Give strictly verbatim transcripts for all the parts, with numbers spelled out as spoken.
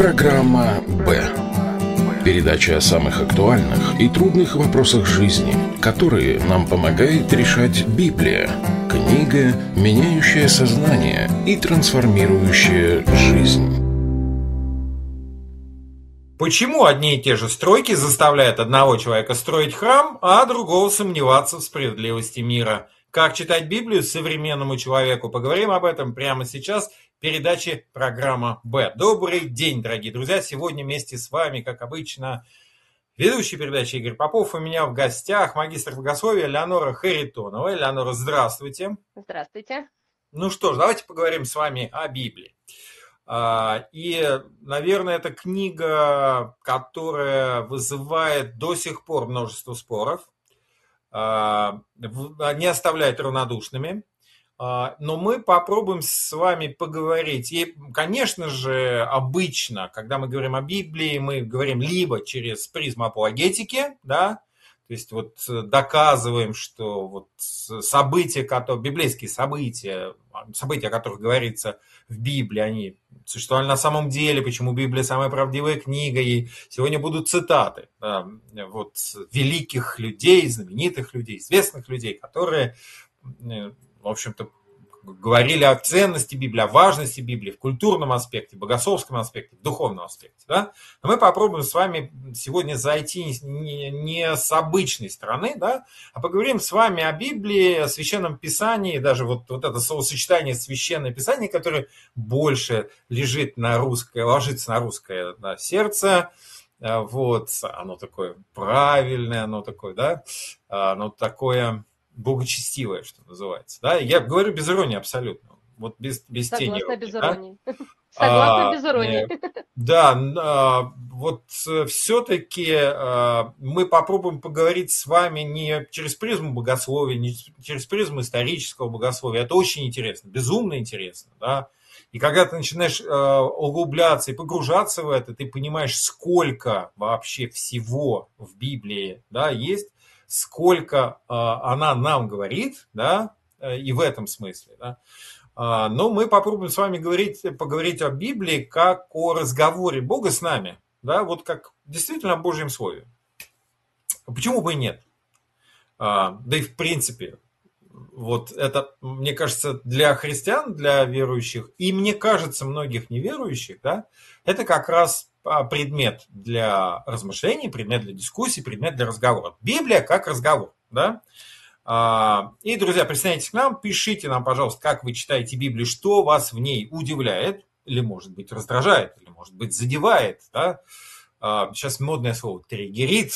Программа «Б». Передача о самых актуальных и трудных вопросах жизни, которые нам помогает решать Библия. Книга, меняющая сознание и трансформирующая жизнь. Почему одни и те же стройки заставляют одного человека строить храм, а другого сомневаться в справедливости мира? Как читать Библию современному человеку? Поговорим об этом прямо сейчас в передаче «Программа Б». Добрый день, дорогие друзья! Сегодня вместе с вами, как обычно, ведущий передачи Игорь Попов. У меня в гостях магистр богословия Элеонора Харитонова. Элеонора, здравствуйте. Здравствуйте. Ну что ж, давайте поговорим с вами о Библии. И, наверное, это книга, которая вызывает до сих пор множество споров, не оставляет равнодушными. Но мы попробуем с вами поговорить. И, конечно же, обычно, когда мы говорим о Библии, мы говорим либо через призму апологетики, да, то есть вот доказываем, что вот события, которые, библейские события, события, о которых говорится в Библии, они существовали на самом деле, почему Библия самая правдивая книга, и сегодня будут цитаты да, вот, великих людей, знаменитых людей, известных людей, которые, в общем-то, говорили о ценности Библии, о важности Библии в культурном аспекте, в богословском аспекте, в духовном аспекте. Да? Но мы попробуем с вами сегодня зайти не, не с обычной стороны, да, а поговорим с вами о Библии, о Священном Писании, даже вот, вот это словосочетание Священное Писание, которое больше лежит на русское, ложится на русское да, сердце. Вот, оно такое правильное, оно такое, да, оно такое... богочестивое, что называется. Да? Я говорю без иронии абсолютно. Вот без, без тени. Согласна, без да? иронии. Согласна, А, без иронии. Да, вот все-таки мы попробуем поговорить с вами не через призму богословия, не через призму исторического богословия. Это очень интересно, безумно интересно. Да? И когда ты начинаешь углубляться и погружаться в это, ты понимаешь, сколько вообще всего в Библии да, есть, сколько э, она нам говорит, да, и в этом смысле, да. А, но мы попробуем с вами говорить, поговорить о Библии как о разговоре Бога с нами, да, вот как действительно о Божьем Слове. Почему бы и нет? А, да и в принципе, вот это, мне кажется, для христиан, для верующих, и мне кажется, многих неверующих, да, это как раз предмет для размышлений, предмет для дискуссий, предмет для разговора. Библия как разговор, да. И, друзья, присоединяйтесь к нам, пишите нам, пожалуйста, как вы читаете Библию, что вас в ней удивляет, или, может быть, раздражает, или, может быть, задевает, да. Сейчас модное слово триггерит.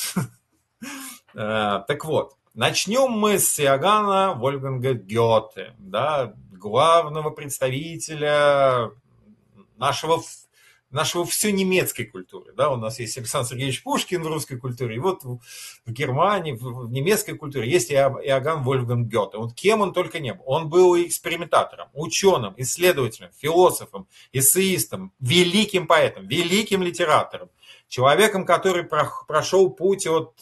Так вот, начнем мы с Иоганна Вольфганга Гёте, да, главного представителя нашего нашего все немецкой культуры. Да? У нас есть Александр Сергеевич Пушкин в русской культуре, и вот в Германии, в немецкой культуре есть Иоганн Вольфганг Гёте. Вот кем он только не был. Он был экспериментатором, ученым, исследователем, философом, эссеистом, великим поэтом, великим литератором, человеком, который прошел путь от...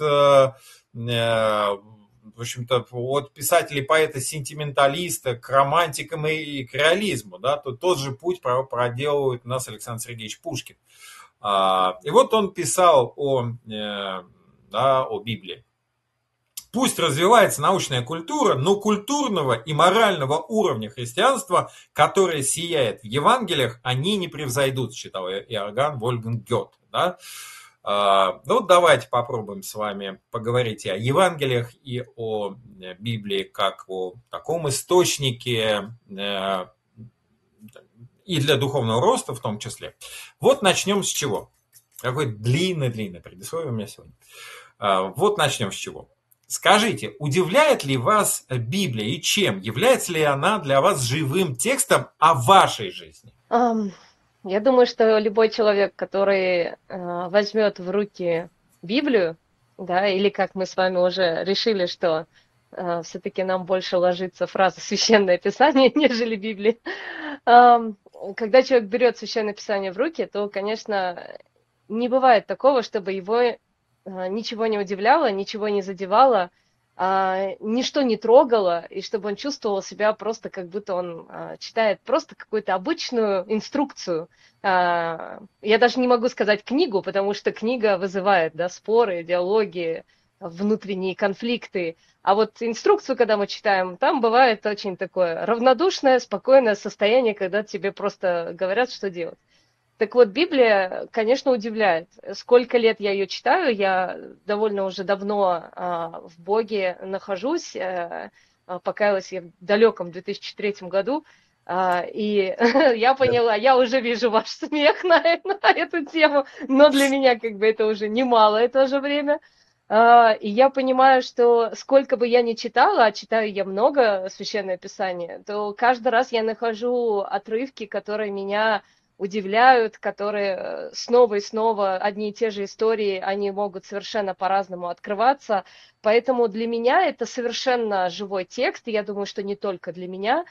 в общем-то, от писателей, поэта, сентименталиста к романтикам и к реализму, да, то тот же путь проделывает у нас Александр Сергеевич Пушкин. И вот он писал о, да, о Библии. Пусть развивается научная культура, но культурного и морального уровня христианства, которое сияет в Евангелиях, они не превзойдут, считал Иоганн Вольфганг Гёте, да. Ну вот давайте попробуем с вами поговорить и о Евангелиях, и о Библии как о таком источнике и для духовного роста в том числе. Вот начнем с чего? Какое длинное-длинное предисловие у меня сегодня. Вот начнем с чего. Скажите, удивляет ли вас Библия и чем? Является ли она для вас живым текстом о вашей жизни? Um... Я думаю, что любой человек, который э, возьмет в руки Библию, да, или как мы с вами уже решили, что э, все-таки нам больше ложится фраза «Священное Писание», нежели Библия. Э, когда человек берет Священное Писание в руки, то, конечно, не бывает такого, чтобы его э, ничего не удивляло, ничего не задевало, а, ничто не трогало, и чтобы он чувствовал себя просто, как будто он а, читает просто какую-то обычную инструкцию. А, я даже не могу сказать книгу, потому что книга вызывает, да, споры, диалоги, внутренние конфликты. А вот инструкцию, когда мы читаем, там бывает очень такое равнодушное, спокойное состояние, когда тебе просто говорят, что делать. Так вот, Библия, конечно, удивляет. Сколько лет я ее читаю, я довольно уже давно а, в Боге нахожусь, а, покаялась я в далеком две тысячи третьем году, а, и я поняла, я уже вижу ваш смех на, на эту тему, но для меня как бы это уже немало, это же время. А, и я понимаю, что сколько бы я ни читала, а читаю я много Священное Писание, то каждый раз я нахожу отрывки, которые меня удивляют, которые снова и снова одни и те же истории, они могут совершенно по-разному открываться. Поэтому для меня это совершенно живой текст, и я думаю, что не только для меня,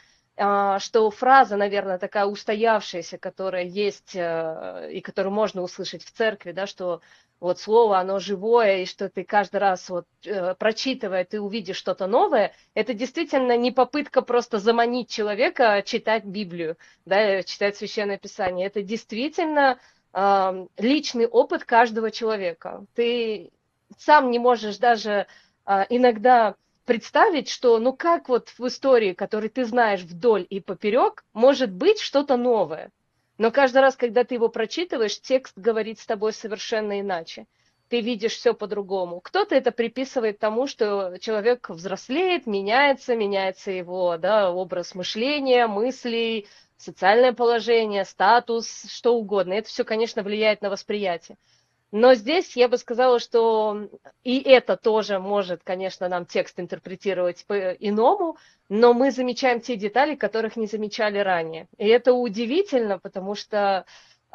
что фраза, наверное, такая устоявшаяся, которая есть и которую можно услышать в церкви, да, что вот слово, оно живое, и что ты каждый раз, вот, прочитывая, ты увидишь что-то новое, это действительно не попытка просто заманить человека читать Библию, да, читать Священное Писание. Это действительно э, личный опыт каждого человека. Ты сам не можешь даже э, иногда представить, что, ну как вот в истории, которую ты знаешь вдоль и поперек, может быть что-то новое. Но каждый раз, когда ты его прочитываешь, текст говорит с тобой совершенно иначе. Ты видишь все по-другому. Кто-то это приписывает тому, что человек взрослеет, меняется, меняется его, да, образ мышления, мыслей, социальное положение, статус, что угодно. Это все, конечно, влияет на восприятие. Но здесь я бы сказала, что и это тоже может, конечно, нам текст интерпретировать по-иному, но мы замечаем те детали, которых не замечали ранее. И это удивительно, потому что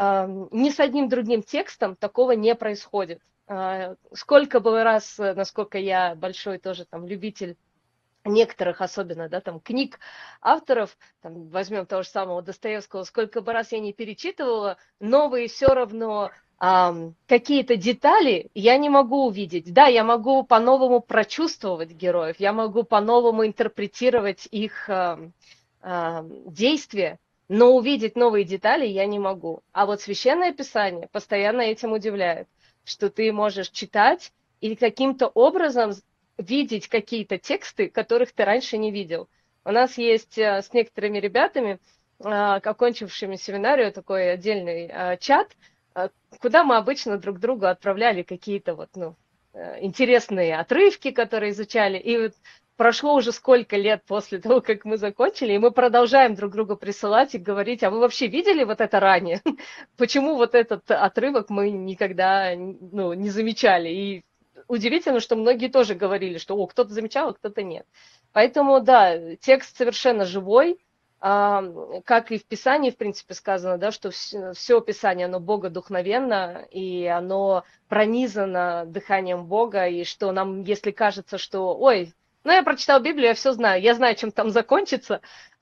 э, ни с одним другим текстом такого не происходит. Э, сколько бы раз, насколько я большой тоже там любитель некоторых, особенно, да, там, книг авторов, там, возьмем того же самого Достоевского, сколько бы раз я не перечитывала, новые все равно а, какие-то детали я не могу увидеть. Да, я могу по-новому прочувствовать героев, я могу по-новому интерпретировать их а, а, действия, но увидеть новые детали я не могу. А вот Священное Писание постоянно этим удивляет, что ты можешь читать и каким-то образом видеть какие-то тексты, которых ты раньше не видел. У нас есть с некоторыми ребятами, окончившими семинарию, такой отдельный чат, куда мы обычно друг другу отправляли какие-то вот, ну, интересные отрывки, которые изучали. И вот прошло уже сколько лет после того, как мы закончили, и мы продолжаем друг другу присылать и говорить, а вы вообще видели вот это ранее? Почему вот этот отрывок мы никогда, ну, не замечали? И удивительно, что многие тоже говорили, что о, кто-то замечал, а кто-то нет. Поэтому, да, текст совершенно живой, как и в Писании, в принципе, сказано, да, что все Писание, оно богодухновенно, и оно пронизано дыханием Бога, и что нам, если кажется, что, ой, ну, я прочитал Библию, я все знаю, я знаю, чем там закончится.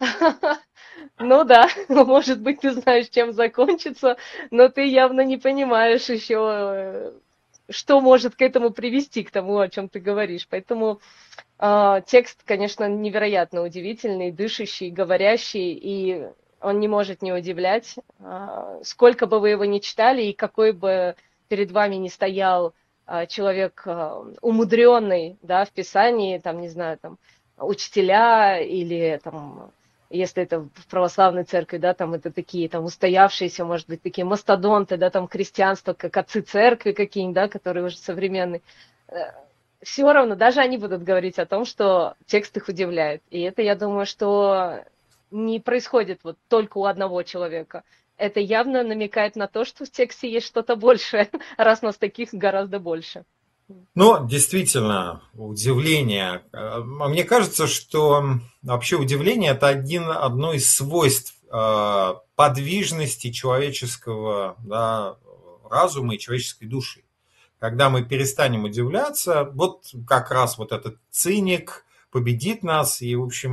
Ну да, может быть, ты знаешь, чем закончится, но ты явно не понимаешь еще, что может к этому привести, к тому, о чем ты говоришь. Поэтому э, текст, конечно, невероятно удивительный, дышащий, говорящий, и он не может не удивлять. Э, сколько бы вы его ни читали, и какой бы перед вами ни стоял э, человек э, умудренный, да, в Писании, там, не знаю, там, учителя или там... Если это в православной церкви, да, там это такие там устоявшиеся, может быть, такие мастодонты, да, там христианство, как отцы церкви какие-нибудь, да, которые уже современные. Все равно, даже они будут говорить о том, что текст их удивляет. И это, я думаю, что не происходит вот только у одного человека. Это явно намекает на то, что в тексте есть что-то большее, раз нас таких гораздо больше. Ну, действительно, удивление. Мне кажется, что вообще удивление – это один, одно из свойств подвижности человеческого, да, разума и человеческой души. Когда мы перестанем удивляться, вот как раз вот этот циник победит нас, и, в общем,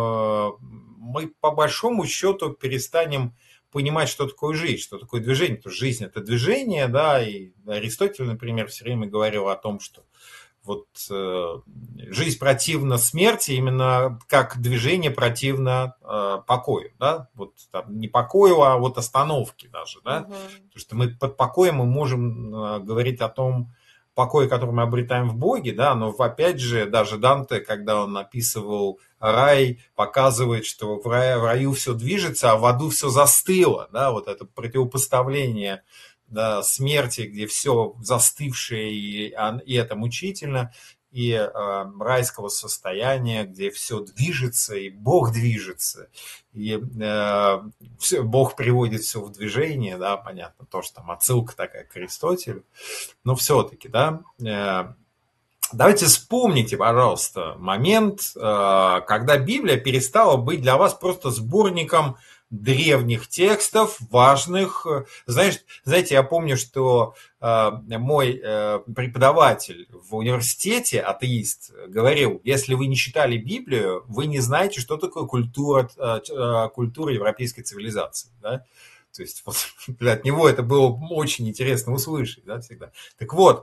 мы по большому счету перестанем понимать, что такое жизнь, что такое движение. Потому что жизнь – это движение, да, и Аристотель, например, все время говорил о том, что вот э, жизнь противна смерти именно как движение противно э, покою, да, вот там, не покою, а вот остановке даже, да, Мгм. потому что мы под покоем мы можем э, говорить о том покое, который мы обретаем в Боге, да, но опять же даже Данте, когда он описывал рай, показывает, что в, рай, в раю все движется, а в аду все застыло, да, вот это противопоставление, да, смерти, где все застывшее, и, и это мучительно, и э, райского состояния, где все движется, и Бог движется, и э, все, Бог приводит все в движение, да, понятно, тоже там отсылка такая к Аристотелю, но все-таки, да, э, давайте вспомните, пожалуйста, момент, э, когда Библия перестала быть для вас просто сборником древних текстов, важных. Знаешь, знаете, я помню, что э, мой э, преподаватель в университете, атеист, говорил, если вы не читали Библию, вы не знаете, что такое культура, э, культура европейской цивилизации. Да? То есть вот, от него это было очень интересно услышать, да, всегда. Так вот,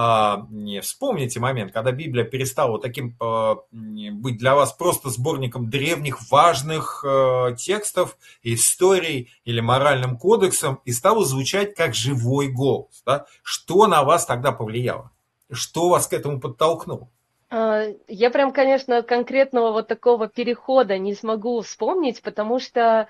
вспомните момент, когда Библия перестала вот таким быть для вас просто сборником древних важных текстов, историй или моральным кодексом и стала звучать как живой голос. Да? Что на вас тогда повлияло? Что вас к этому подтолкнуло? Я прям, конечно, конкретного вот такого перехода не смогу вспомнить, потому что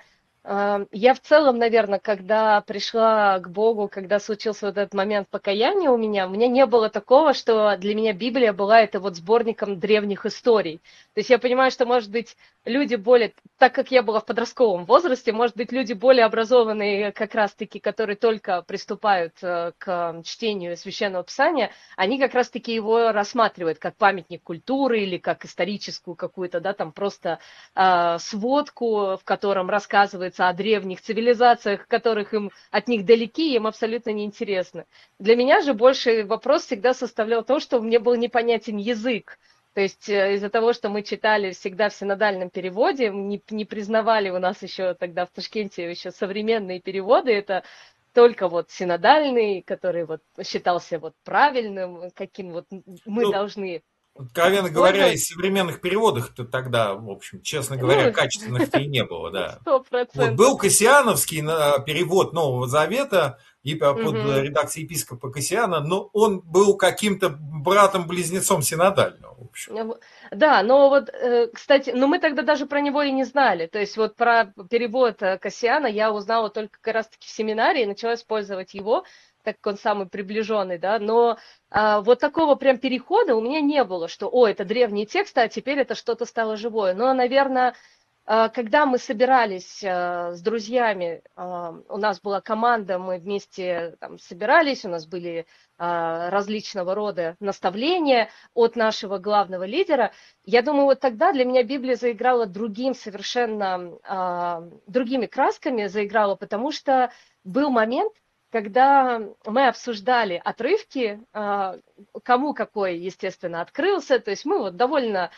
я в целом, наверное, когда пришла к Богу, когда случился вот этот момент покаяния у меня, у меня не было такого, что для меня Библия была это вот сборником древних историй. То есть я понимаю, что, может быть, люди более, так как я была в подростковом возрасте, может быть, люди более образованные как раз-таки, которые только приступают к чтению Священного Писания, они как раз-таки его рассматривают как памятник культуры или как историческую какую-то, да, там просто э, сводку, в котором рассказывается о древних цивилизациях, которых им от них далеки, им абсолютно неинтересно. Для меня же больше вопрос всегда составлял то, что мне был непонятен язык. То есть из-за того, что мы читали всегда в синодальном переводе, не, не признавали у нас еще тогда в Ташкенте еще современные переводы, это только вот синодальный, который вот считался вот правильным, каким вот мы ну, должны... Откровенно говоря, из современных переводов-то тогда, в общем, честно говоря, ну, качественных-то и не было, да. сто процентов. Вот был Кассиановский перевод Нового Завета и под угу. редакцией епископа Кассиана, но он был каким-то братом-близнецом синодального, в общем. Да, но вот, кстати, ну мы тогда даже про него и не знали. То есть вот про перевод Кассиана я узнала только как раз-таки в семинарии, начала использовать его, так как он самый приближенный, да, но а, вот такого прям перехода у меня не было, что, о, это древние тексты, а теперь это что-то стало живое. Но, наверное, а, когда мы собирались а, с друзьями, а, у нас была команда, мы вместе там собирались, у нас были а, различного рода наставления от нашего главного лидера, я думаю, вот тогда для меня Библия заиграла другим совершенно, а, другими красками заиграла, потому что был момент, когда мы обсуждали отрывки, кому какой, естественно, открылся, то есть мы вот довольно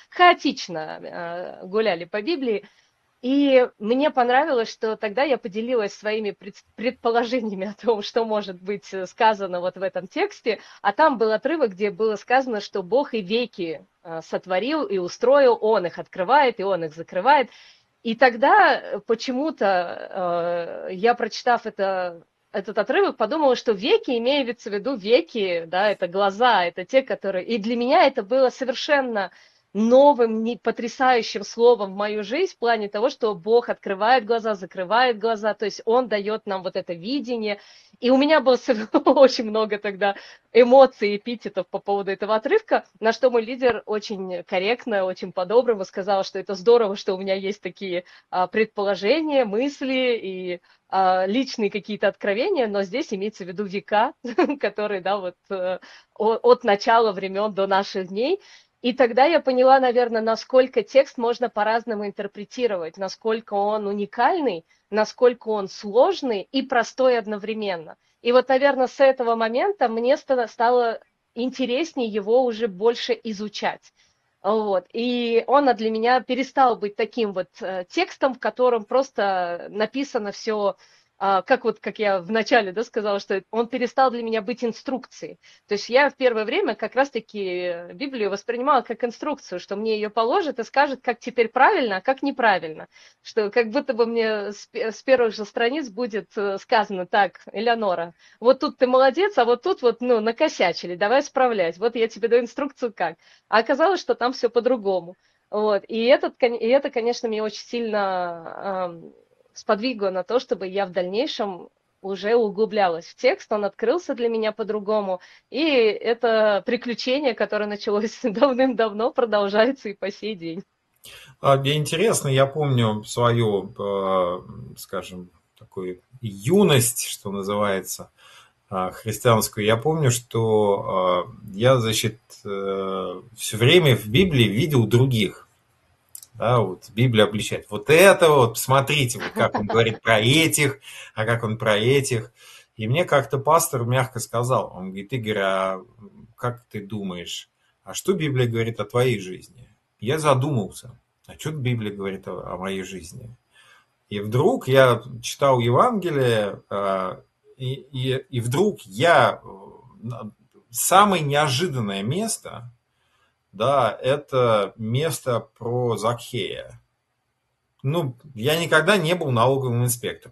хаотично гуляли по Библии, и мне понравилось, что тогда я поделилась своими предположениями о том, что может быть сказано вот в этом тексте, а там был отрывок, где было сказано, что Бог и веки сотворил и устроил, Он их открывает и Он их закрывает, и тогда почему-то я, прочитав это, этот отрывок, подумала, что веки, имеется в виду веки, да, это глаза, это те, которые... И для меня это было совершенно новым, потрясающим словом в мою жизнь в плане того, что Бог открывает глаза, закрывает глаза, то есть Он дает нам вот это видение. И у меня было очень много тогда эмоций, эпитетов по поводу этого отрывка, на что мой лидер очень корректно, очень по-доброму сказал, что это здорово, что у меня есть такие а, предположения, мысли и а, личные какие-то откровения, но здесь имеется в виду века, которые, да, вот а, от начала времен до наших дней. И тогда я поняла, наверное, насколько текст можно по-разному интерпретировать, насколько он уникальный, насколько он сложный и простой одновременно. И вот, наверное, с этого момента мне стало интереснее его уже больше изучать. Вот. И он для меня перестал быть таким вот текстом, в котором просто написано все а, как вот, как я вначале, да, сказала, что он перестал для меня быть инструкцией. То есть я в первое время как раз-таки Библию воспринимала как инструкцию, что мне ее положат и скажет, как теперь правильно, а как неправильно. Что как будто бы мне с, с первых же страниц будет сказано: так, Элеонора, вот тут ты молодец, а вот тут вот, ну, накосячили, давай справлять. Вот я тебе даю инструкцию как. А оказалось, что там все по-другому. Вот. И, этот, и это, конечно, меня очень сильно э, сподвигло на то, чтобы я в дальнейшем уже углублялась в текст, он открылся для меня по-другому. И это приключение, которое началось давным-давно, продолжается и по сей день. Интересно, я помню свою, скажем, такую юность, что называется, христианскую. Я помню, что я, значит, все время в Библии видел других. Да, вот Библия обличает. Вот это вот, посмотрите, вот как он говорит про этих, а как он про этих. И мне как-то пастор мягко сказал, он говорит: Игорь, а как ты думаешь, а что Библия говорит о твоей жизни? Я задумался, а что Библия говорит о, о моей жизни? И вдруг я читал Евангелие, и, и, и вдруг я... Самое неожиданное место... Да, это место про Закхея. Ну, я никогда не был налоговым инспектором.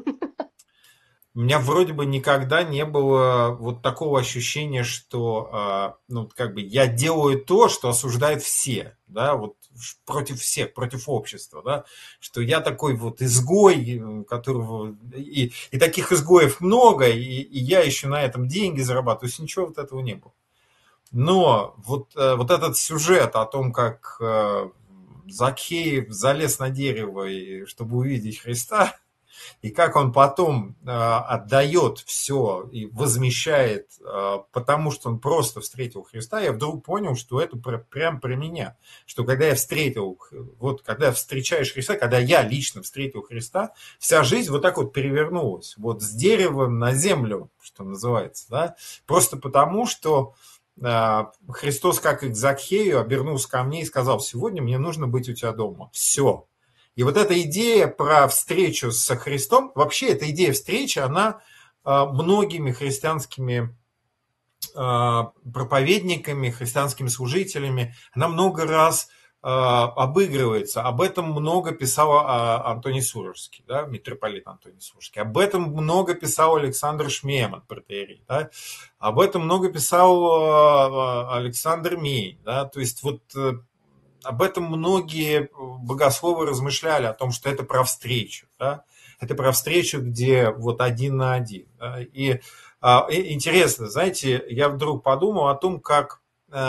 У меня вроде бы никогда не было вот такого ощущения, что, ну, как бы я делаю то, что осуждают все, да, вот против всех, против общества, да, что я такой вот изгой, которого... И, и таких изгоев много, и, и я еще на этом деньги зарабатываю, то есть ничего вот этого не было. Но вот, вот этот сюжет о том, как Закхей залез на дерево, чтобы увидеть Христа, и как он потом отдает все и возмещает, потому что он просто встретил Христа, я вдруг понял, что это прям про меня. Что когда я встретил, вот когда встречаешь Христа, когда я лично встретил Христа, вся жизнь вот так вот перевернулась. Вот с дерева на землю, что называется, да, просто потому, что Христос, как и к Закхею, обернулся ко мне и сказал: сегодня мне нужно быть у тебя дома. Все. И вот эта идея про встречу со Христом, вообще эта идея встречи, она многими христианскими проповедниками, христианскими служителями, она много раз обыгрывается. Об этом много писал Антоний Сурожский, да, митрополит Антоний Сурожский. Об этом много писал Александр Шмеман, протоиерей. Да. Об этом много писал Александр Мень. Да. То есть вот об этом многие богословы размышляли, о том, что это про встречу. Да. Это про встречу, где вот один на один. Да. И, и интересно, знаете, я вдруг подумал о том, как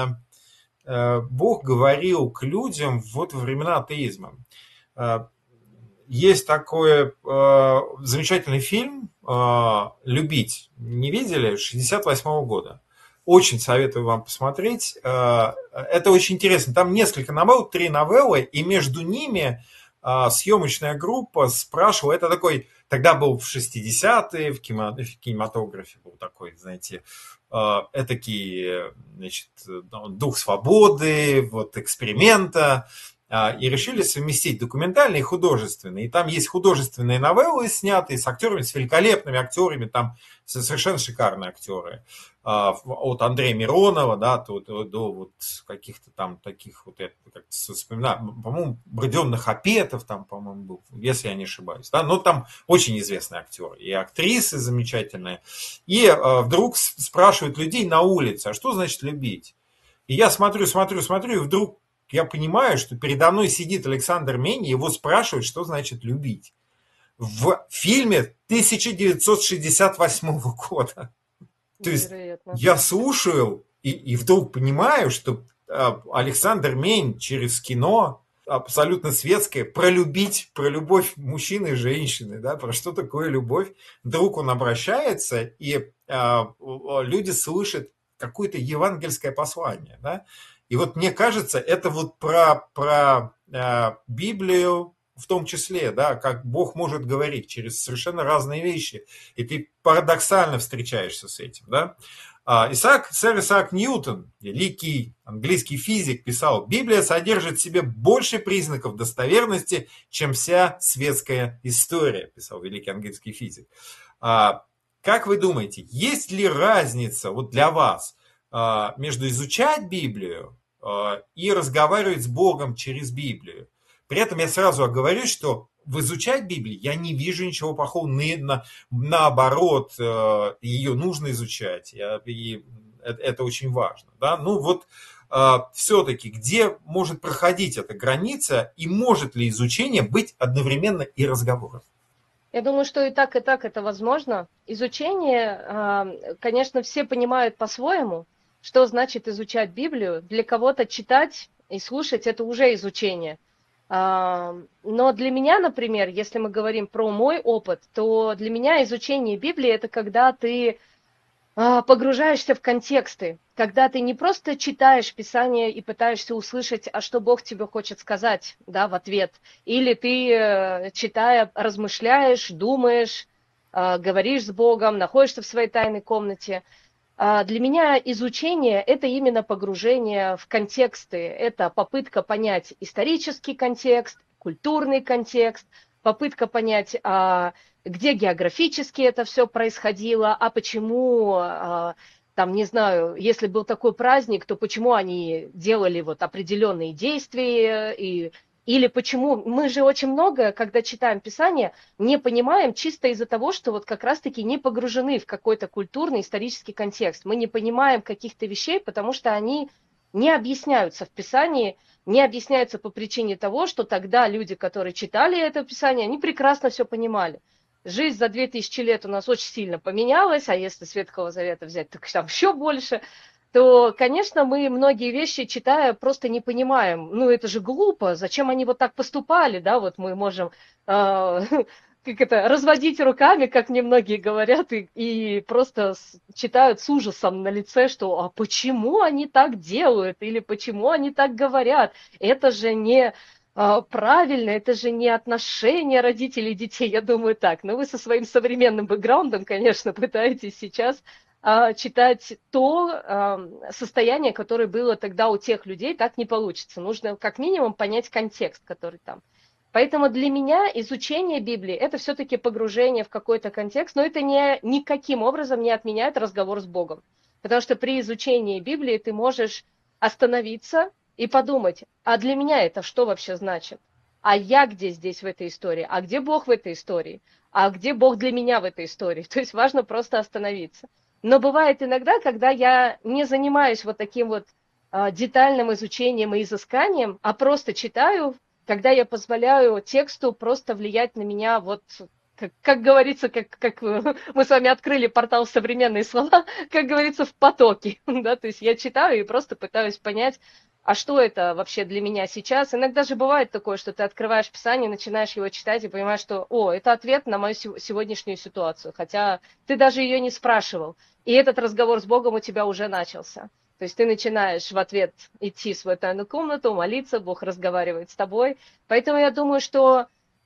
Бог говорил к людям вот во времена атеизма. Есть такой замечательный фильм «Любить». Не видели? шестьдесят восьмого года. Очень советую вам посмотреть. Это очень интересно. Там несколько новелл, три новеллы, и между ними съемочная группа спрашивала, это такой, тогда был в шестидесятые, в кинематографе был такой, знаете, этакий, значит, дух свободы, вот эксперимента, и решили совместить документальный и художественный. И там есть художественные новеллы, снятые с актерами, с великолепными актерами, там совершенно шикарные актеры. От Андрея Миронова, да, до, до, до вот каких-то там таких вот, я как-то вспоминаю, по-моему, Родион Хапетов там, по-моему, был, если я не ошибаюсь, да, но там очень известные актеры и актрисы замечательные. И э, вдруг спрашивают людей на улице: а что значит любить? И я смотрю, смотрю, смотрю, и вдруг я понимаю, что передо мной сидит Александр Мень, и его спрашивают, что значит любить. В фильме тысяча девятьсот шестьдесят восьмого года. То есть я слушаю и, и вдруг понимаю, что Александр Мень через кино абсолютно светское про любить, про любовь мужчины и женщины, да, про что такое любовь. Вдруг он обращается, и а, люди слышат какое-то евангельское послание, да. И вот мне кажется, это вот про, про а, Библию в том числе, да, как Бог может говорить через совершенно разные вещи, и ты парадоксально встречаешься с этим, да. Исаак, сэр Исаак Ньютон, великий английский физик, писал: «Библия содержит в себе больше признаков достоверности, чем вся светская история», писал великий английский физик. Как вы думаете, есть ли разница вот для вас между изучать Библию и разговаривать с Богом через Библию? При этом я сразу оговорюсь, что в изучать Библию я не вижу ничего плохого, на, наоборот, ее нужно изучать, и это очень важно. Да? Ну вот все-таки, где может проходить эта граница, и может ли изучение быть одновременно и разговором? Я думаю, что и так, и так это возможно. Изучение, конечно, все понимают по-своему, что значит изучать Библию. Для кого-то читать и слушать – это уже изучение. Но для меня, например, если мы говорим про мой опыт, то для меня изучение Библии – это когда ты погружаешься в контексты, когда ты не просто читаешь Писание и пытаешься услышать, а что Бог тебе хочет сказать, да, в ответ, или ты, читая, размышляешь, думаешь, говоришь с Богом, находишься в своей тайной комнате. Для меня изучение – это именно погружение в контексты, это попытка понять исторический контекст, культурный контекст, попытка понять, где географически это все происходило, а почему, там, не знаю, если был такой праздник, то почему они делали вот определенные действия, и, или почему, мы же очень много, когда читаем Писание, не понимаем чисто из-за того, что вот как раз-таки не погружены в какой-то культурный, исторический контекст. Мы не понимаем каких-то вещей, потому что они не объясняются в Писании, не объясняются по причине того, что тогда люди, которые читали это Писание, они прекрасно все понимали. Жизнь за две тысячи лет у нас очень сильно поменялась, а если с Ветхого Завета взять, так там еще больше, то, конечно, мы многие вещи, читая, просто не понимаем. Ну, это же глупо, зачем они вот так поступали, да, вот мы можем... Э, как это, разводить руками, как мне многие говорят, и, и просто с, читают с ужасом на лице, что а почему они так делают, или почему они так говорят. Это же не а, правильно, это же не отношения родителей и детей. Я думаю так. Но вы со своим современным бэкграундом, конечно, пытаетесь сейчас а, читать то а, состояние, которое было тогда у тех людей, так не получится. Нужно как минимум понять контекст, который там. Поэтому для меня изучение Библии – это все-таки погружение в какой-то контекст, но это не, никаким образом не отменяет разговор с Богом. Потому что при изучении Библии ты можешь остановиться и подумать, а для меня это что вообще значит? А я где здесь в этой истории? А где Бог в этой истории? А где Бог для меня в этой истории? То есть важно просто остановиться. Но бывает иногда, когда я не занимаюсь вот таким вот детальным изучением и изысканием, а просто читаю, когда я позволяю тексту просто влиять на меня, вот, как, как говорится, как, как мы с вами открыли портал «Современные слова», как говорится, в потоке, да, то есть я читаю и просто пытаюсь понять, а что это вообще для меня сейчас. Иногда же бывает такое, что ты открываешь Писание, начинаешь его читать и понимаешь, что, о, это ответ на мою сегодняшнюю ситуацию, хотя ты даже ее не спрашивал, и этот разговор с Богом у тебя уже начался. То есть ты начинаешь в ответ идти в свою тайную комнату, молиться, Бог разговаривает с тобой. Поэтому я думаю, что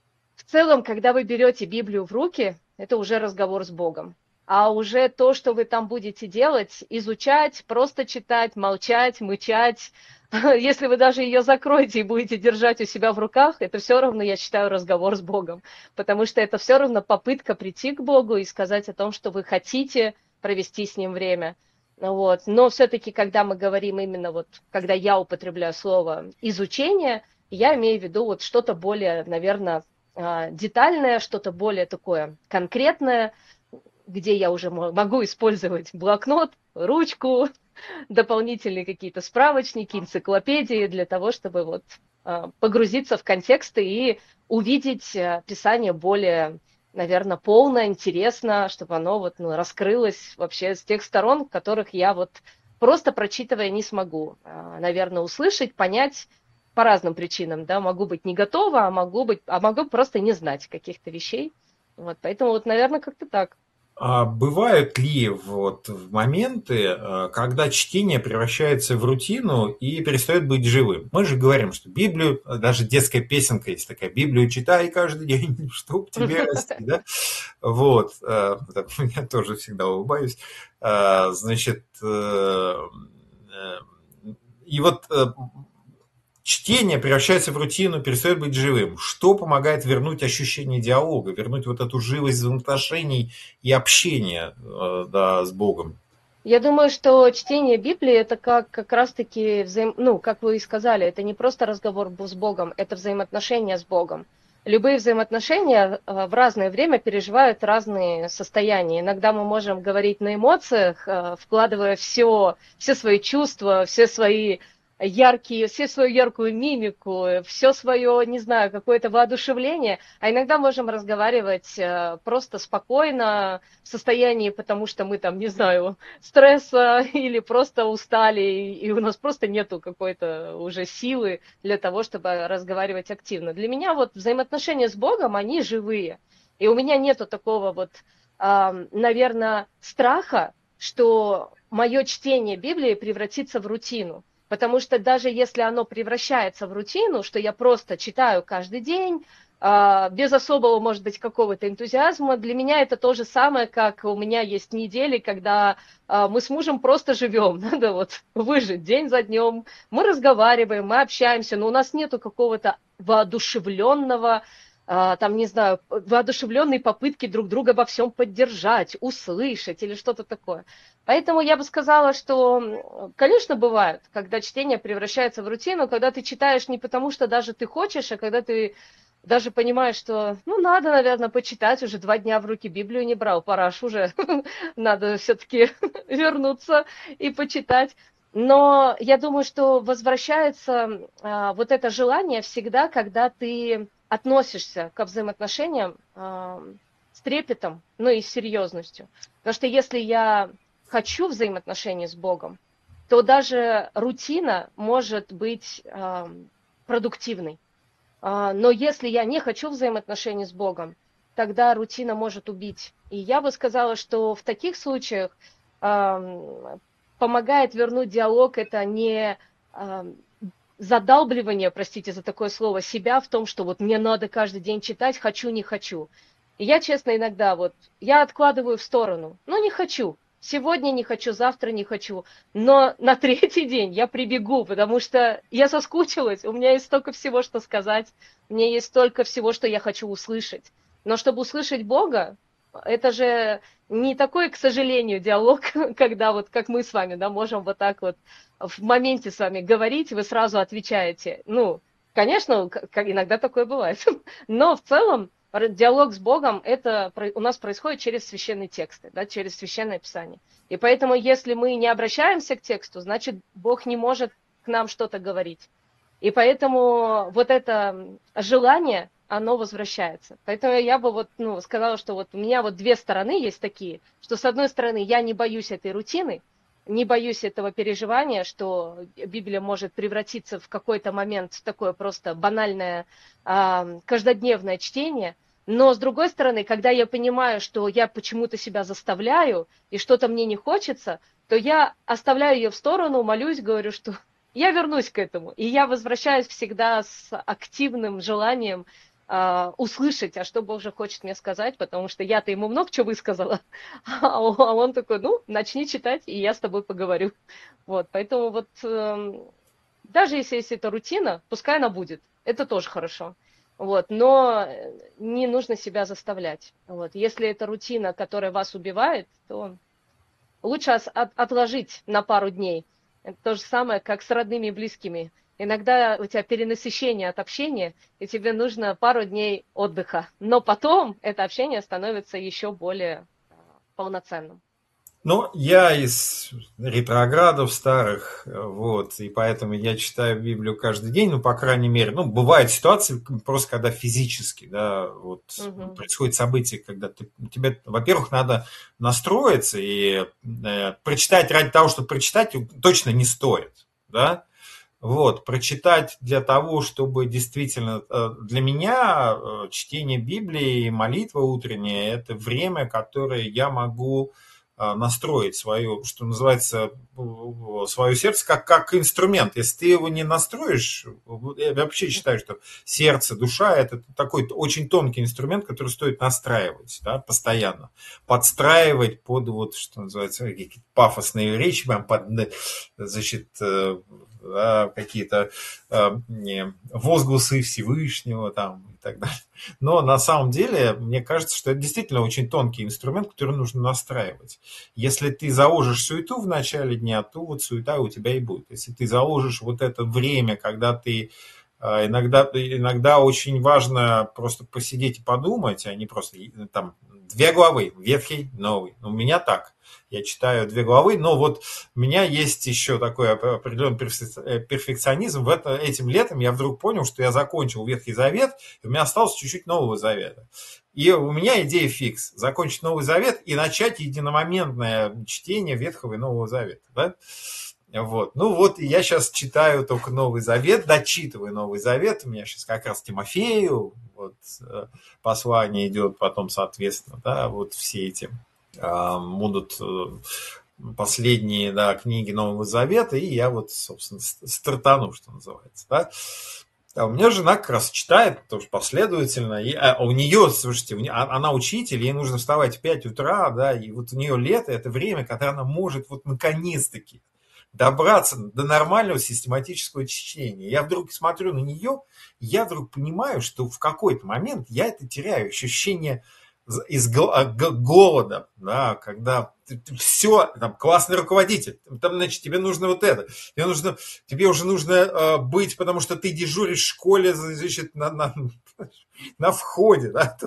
в целом, когда вы берете Библию в руки, это уже разговор с Богом. А уже то, что вы там будете делать, изучать, просто читать, молчать, мычать, если вы даже ее закроете и будете держать у себя в руках, это все равно, я считаю, разговор с Богом. Потому что это все равно попытка прийти к Богу и сказать о том, что вы хотите провести с Ним время. Вот. Но все-таки, когда мы говорим именно вот, когда я употребляю слово изучение, я имею в виду вот что-то более, наверное, детальное, что-то более такое конкретное, где я уже могу использовать блокнот, ручку, дополнительные какие-то справочники, энциклопедии для того, чтобы вот погрузиться в контексты и увидеть Писание более, наверное, полно, интересно, чтобы оно вот, ну, раскрылось вообще с тех сторон, которых я вот просто прочитывая не смогу, наверное, услышать, понять по разным причинам, да, могу быть не готова, а могу быть, а могу просто не знать каких-то вещей, вот, поэтому вот, наверное, как-то так. А бывают ли вот моменты, когда чтение превращается в рутину и перестает быть живым? Мы же говорим, что Библию, даже детская песенка есть такая, Библию читай каждый день, чтоб тебе расти, да? Вот, так я тоже всегда улыбаюсь. Значит, и вот чтение превращается в рутину, перестает быть живым. Что помогает вернуть ощущение диалога, вернуть вот эту живость взаимоотношений и общения да, с Богом? Я думаю, что чтение Библии это как, как раз-таки, взаим... ну, как вы и сказали, это не просто разговор с Богом, это взаимоотношения с Богом. Любые взаимоотношения в разное время переживают разные состояния. Иногда мы можем говорить на эмоциях, вкладывая все, все свои чувства, все свои яркие, все свою яркую мимику, все свое, не знаю, какое-то воодушевление, а иногда можем разговаривать просто спокойно, в состоянии, потому что мы там, не знаю, стресса или просто устали, и у нас просто нету какой-то уже силы для того, чтобы разговаривать активно. Для меня вот взаимоотношения с Богом, они живые, и у меня нету такого вот, наверное, страха, что мое чтение Библии превратится в рутину. Потому что даже если оно превращается в рутину, что я просто читаю каждый день, без особого, может быть, какого-то энтузиазма, для меня это то же самое, как у меня есть недели, когда мы с мужем просто живем, надо вот выжить день за днем, мы разговариваем, мы общаемся, но у нас нету какого-то воодушевленного, там, не знаю, воодушевленной попытки друг друга во всем поддержать, услышать или что-то такое. Поэтому я бы сказала, что, конечно, бывает, когда чтение превращается в рутину, когда ты читаешь не потому, что даже ты хочешь, а когда ты даже понимаешь, что, ну, надо, наверное, почитать, уже два дня в руки Библию не брал, пора ж уже, надо все-таки вернуться и почитать. Но я думаю, что возвращается а, вот это желание всегда, когда ты относишься к взаимоотношениям а, с трепетом, ну и с серьезностью. Потому что если я хочу взаимоотношений с Богом, то даже рутина может быть а, продуктивной. А, но если я не хочу взаимоотношений с Богом, тогда рутина может убить. И я бы сказала, что в таких случаях а, помогает вернуть диалог, это не э, задалбливание, простите за такое слово, себя в том, что вот мне надо каждый день читать, хочу, не хочу. И я, честно, иногда вот, я откладываю в сторону, ну не хочу, сегодня не хочу, завтра не хочу, но на третий день я прибегу, потому что я соскучилась, у меня есть столько всего, что сказать, у меня есть столько всего, что я хочу услышать. Но чтобы услышать Бога, это же не такой, к сожалению, диалог, когда вот как мы с вами, да, можем вот так вот в моменте с вами говорить, вы сразу отвечаете. Ну, конечно, иногда такое бывает, но в целом диалог с Богом, это у нас происходит через священные тексты, да, через священное писание. И поэтому, если мы не обращаемся к тексту, значит, Бог не может к нам что-то говорить. И поэтому вот это желание, оно возвращается. Поэтому я бы вот, ну, сказала, что вот у меня вот две стороны есть такие, что с одной стороны я не боюсь этой рутины, не боюсь этого переживания, что Библия может превратиться в какой-то момент в такое просто банальное э, каждодневное чтение, но с другой стороны, когда я понимаю, что я почему-то себя заставляю и что-то мне не хочется, то я оставляю ее в сторону, молюсь, говорю, что я вернусь к этому, и я возвращаюсь всегда с активным желанием Uh, услышать, а что Бог же хочет мне сказать, потому что я-то ему много чего высказала, а он такой, ну, начни читать, и я с тобой поговорю. Вот, поэтому вот uh, даже если, если это рутина, пускай она будет, это тоже хорошо. Вот, но не нужно себя заставлять. Вот, если это рутина, которая вас убивает, то лучше от, отложить на пару дней. Это то же самое, как с родными и близкими. Иногда у тебя перенасыщение от общения, и тебе нужно пару дней отдыха. Но потом это общение становится еще более полноценным. Ну, я из ретроградов старых, вот, и поэтому я читаю Библию каждый день, ну, по крайней мере, ну, бывают ситуации, просто когда физически, да, вот, угу. происходит событие, когда ты, тебе, во-первых, надо настроиться, и э, прочитать ради того, чтобы прочитать, точно не стоит, да, Вот, прочитать для того, чтобы действительно... Для меня чтение Библии и молитва утренняя – это время, которое я могу настроить свое, что называется, свое сердце как, как инструмент. Если ты его не настроишь, я вообще считаю, что сердце, душа – это такой очень тонкий инструмент, который стоит настраивать, да, постоянно. Подстраивать под, вот, что называется, какие-то пафосные речи, под, значит, да, какие-то не, возгласы Всевышнего там, и так далее. Но на самом деле, мне кажется, что это действительно очень тонкий инструмент, который нужно настраивать. Если ты заложишь суету в начале дня, то вот суета у тебя и будет. Если ты заложишь вот это время, когда ты иногда, иногда очень важно просто посидеть и подумать, а не просто там две главы, Ветхий, Новый. У меня так. Я читаю две главы, но вот у меня есть еще такой определенный перфекционизм. В это, этим летом я вдруг понял, что я закончил Ветхий Завет, и у меня осталось чуть-чуть Нового Завета. И у меня идея фикс. Закончить Новый Завет и начать единомоментное чтение Ветхого и Нового Завета. Да? Вот. Ну вот, я сейчас читаю только Новый Завет, дочитываю Новый Завет. У меня сейчас как раз Тимофею вот, послание идет, потом, соответственно, да, вот все эти будут последние, да, книги Нового Завета, и я вот, собственно, стартану, что называется, да. А у меня жена как раз читает тоже последовательно, и, а у нее, слушайте, у нее, она учитель, ей нужно вставать в пять утра, да, и вот у нее лето, это время, когда она может вот наконец-таки добраться до нормального систематического чтения. Я вдруг смотрю на нее, я вдруг понимаю, что в какой-то момент я это теряю, ощущение из голода, да, когда ты, ты все, там, классный руководитель, там, значит, тебе нужно вот это, тебе, нужно, тебе уже нужно э, быть, потому что ты дежуришь в школе, значит, на, на, на входе, да,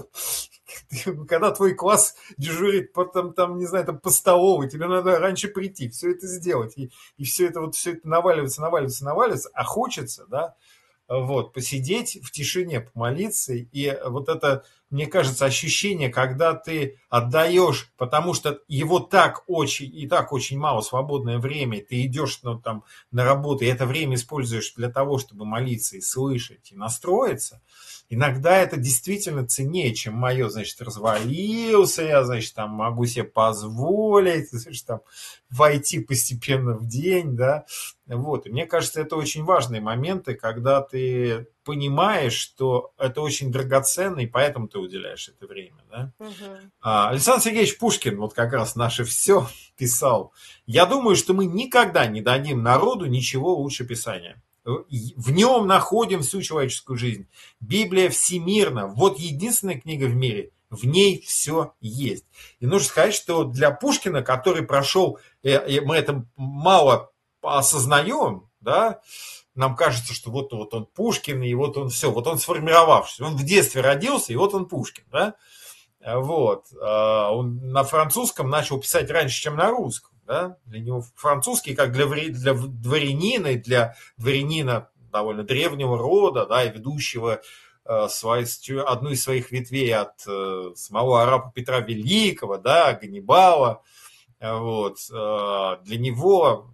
когда твой класс дежурит по, там, там, не знаю, там, по столовой, тебе надо раньше прийти, все это сделать, и, и все это вот, все это наваливается, наваливается, наваливается, а хочется, да, вот, посидеть в тишине, помолиться, и вот это, мне кажется, ощущение, когда ты отдаешь, потому что его так очень, и так очень мало свободное время, ты идешь, ну, там, на работу, и это время используешь для того, чтобы молиться и слышать, и настроиться, иногда это действительно ценнее, чем мое, значит, развалился, я, значит, там, могу себе позволить, значит, там, войти постепенно в день, да, вот, и мне кажется, это очень важные моменты, когда ты понимаешь, что это очень драгоценно, и поэтому ты уделяешь это время, да. Угу. А, Александр Сергеевич Пушкин, вот как раз наше все писал, я думаю, что мы никогда не дадим народу ничего лучше Писания. В нем находим всю человеческую жизнь. Библия всемирна. Вот единственная книга в мире. В ней все есть. И нужно сказать, что для Пушкина, который прошел, мы это мало осознаем, да, нам кажется, что вот, вот он Пушкин, и вот он все, вот он сформировавшийся. Он в детстве родился, и вот он Пушкин, да. Вот. Он на французском начал писать раньше, чем на русском. Да? Для него французский, как для, для дворянина, и для дворянина довольно древнего рода, да, и ведущего э, свой, одну из своих ветвей от э, самого араба Петра Великого, да, Ганнибала, вот, э, для него